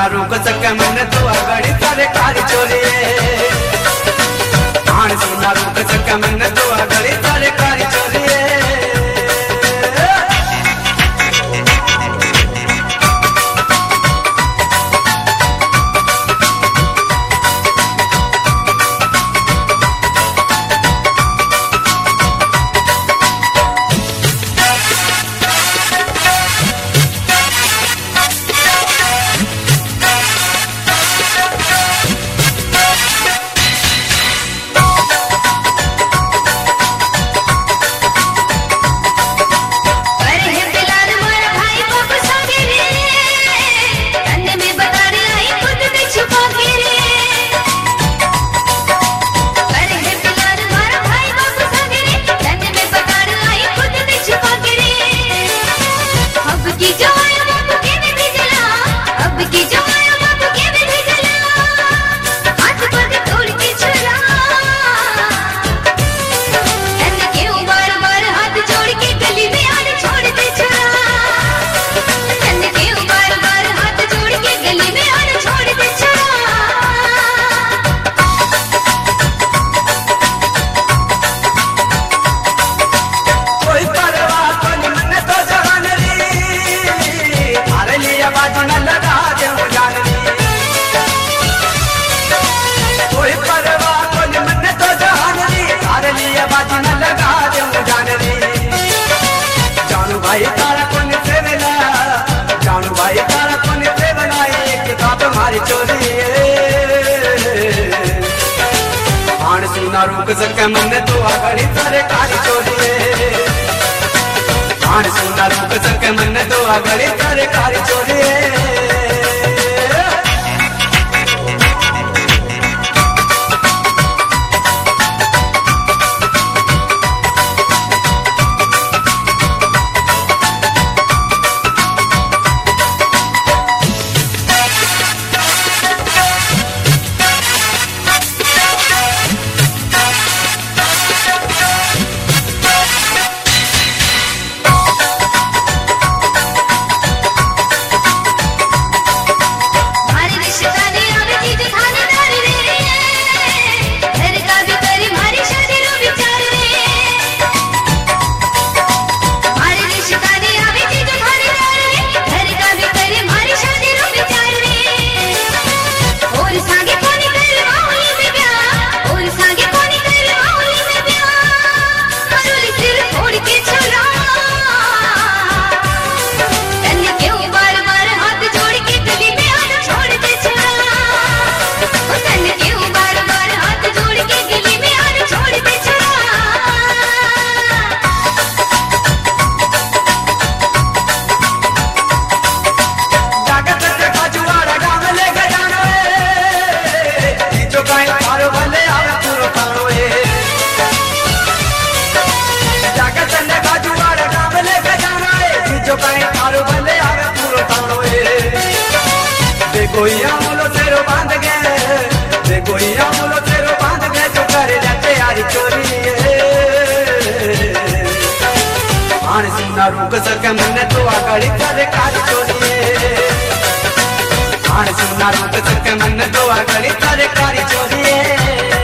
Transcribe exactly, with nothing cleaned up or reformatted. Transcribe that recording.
सुना रुक सके मन तो अगड़ी तारे कारी चोरी मान सुना रुक सके मन तो अगड़ी तारे कारी चोरी भाई तारा कोन सेवला जानू भाई तारा कोन सेवला एक किताब मारी चोरी मान सुना रुक सके मन तो अगड़ी तारे कारी चोरी मान सुना रुक सके मन तो अगड़ी तारे कारी चोरी कोई आमुलो तेरो बांध गए दे कोई आमुलो तेरो बांध गए तो करे जाते यारी चोरी मान सुना रुक सके मन तो अगड़ी तारे कारी चोरी मान सुना रुक सके मन तो अगड़ी तारे कारी चोरी